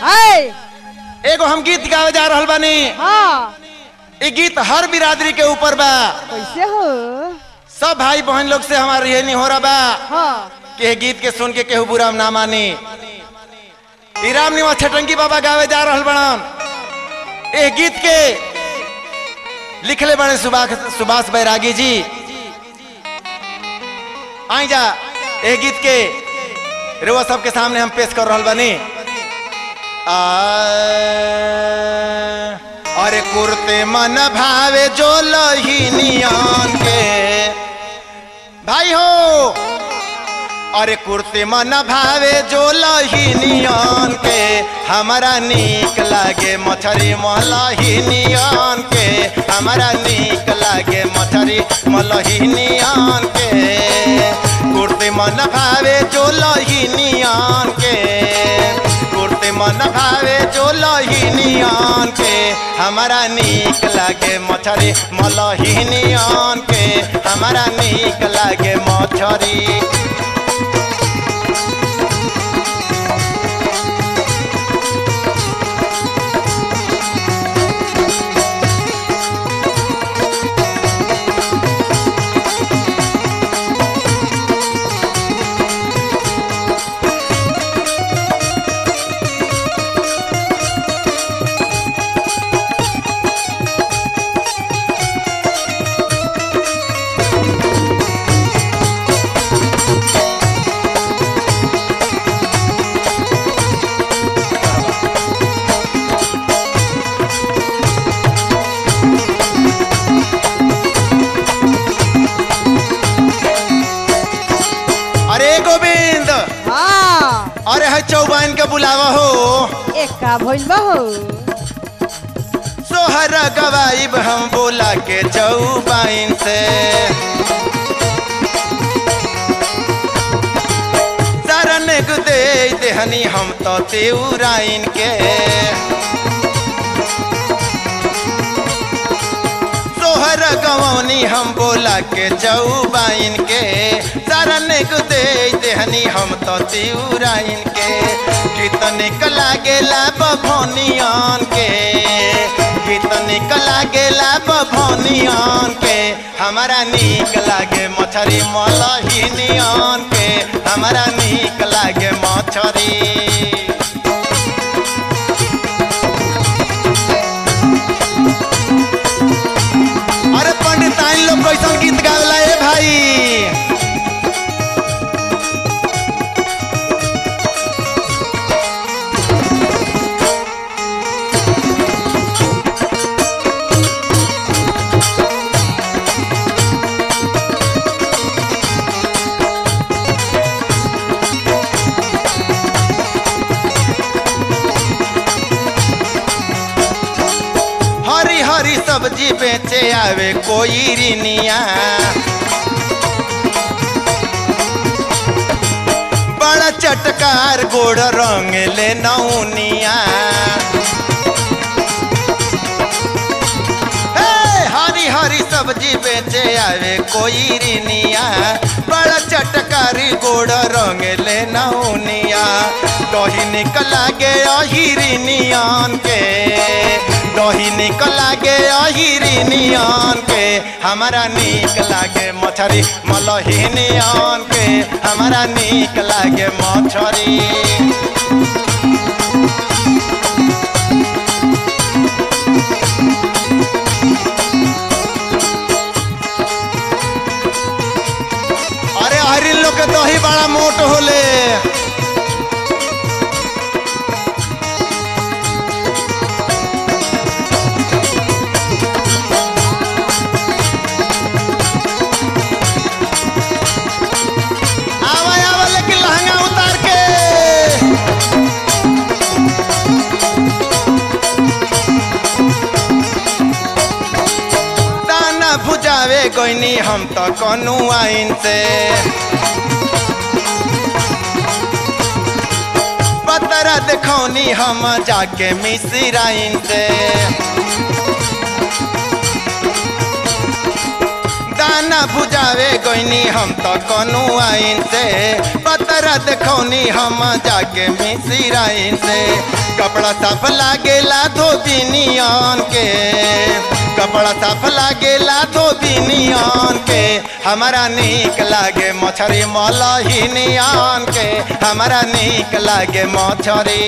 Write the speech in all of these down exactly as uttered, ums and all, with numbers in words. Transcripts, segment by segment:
एगो हम गीत गावे जा रहल बानी। हाँ। ये गीत हर बिरादरी के ऊपर बा। कैसे हो? सब भाई बहन लोग से हमारे ये नहीं हो रहा बा हाँ। कि गीत के सुन के केहू बुरा ना मानी। राम निवास छटंगी बाबा गावे जा रहल बड़न। ये गीत के लिखले बने सुभाष सुभाष बैरागी जी। आई जा ये गीत के रेवा सबके सामने हम पेश कर रहल बानी। अरे कुर्ते मन भावे जो लहीनियान के भाई हो। अरे कुर्ते मन भावे जो लहीनियान के हमारा नीक लागे मछरी मलहीनियान के हमारा नीक लागे मछरी मलहीनियान के। कुर्ते मन भावे जो लहीनियान के कुर्ते मन भावे जो लहीनियान के हमारा नीक लागे मछरी मलहीनियान के हमारा नीक लागे मछरी। अरे है चौबाइन के बुलावा हो। एक का भइल बा हो। सोहर गवाइब हम बोला के चौबाइन से शरण गुदे देहनी हम तो तेउराइन के। सोहर गवनी हम बोला के चौबाइन के शरण गुदे देहनी हम तो तेउराइन के। कितने कला गेला बभनियान के कितने कला गेला बभनियान के हमारा नीक लागे मछरी मलहीनियान के हमारा नीक लागे मछरी। अरे पंडिताइन लोग कैसन गीत गावेला ए भाई। हरी हरी सब्जी बेचे आवे कोई रिनिया बड़ा चटकार गोड़ रंग ले नौनिया। हरी हरी सब्जी बेचे आवे कोई रिनिया बड़ा चटकारी गोड़ रंग ले नौनिया। दही निकला गे अहिरिनियान के दही निकला गे अहिरिनियान के हमारा नीक लागे मछरी मलहीनियान के हमारा नीक लागे मछरी। अरे हरिन लोग के दही बड़ा मोट होले। भुजावे गईनी हम तो कनु आइन से पतरा देखौनी हम जाके मिसिराइन से। दाना बुझावे गईनी हम तो कनु आइन से पतरा देखौनी हम जाके मिसिराइन से कपड़ा साफ लागेला धोबिनियन के कपड़ा साफ लागेला धोबिनियन के हमारा नीक लागे मछरी मलहिनियन के हमारा नीक लागे मछरी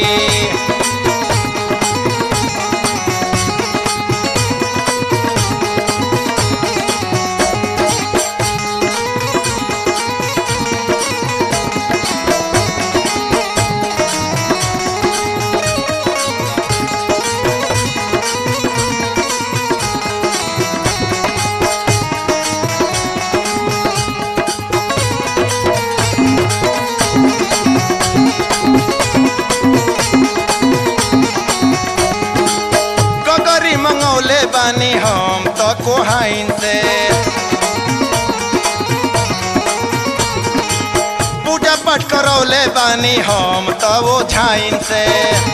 बानी हम तो कोहाइन से पूजा पाठ करौले बानी हम तो वो झाइन से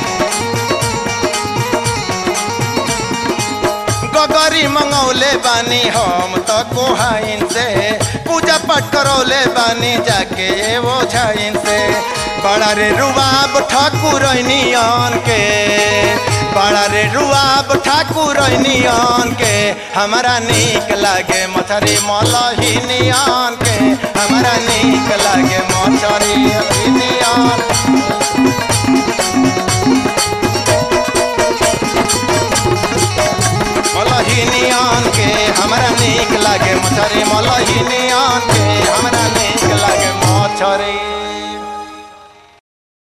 गगरी मंगौले बानी हम तो कोहाइन से पूजा पाठ करौले बानी जाके वो झाइन से बड़ा रे रुबाब ठाकुरनियन के बड़ा रे रुआब ठाकुरनियन के हमारा नीक लागे मछरी मलहिनियन के हमारा नीक लागे मछरी मलहिनियन मलहिनियन के हमारा नीक लागे मछरी मलहिनियन के हमारा नीक लागे मछरी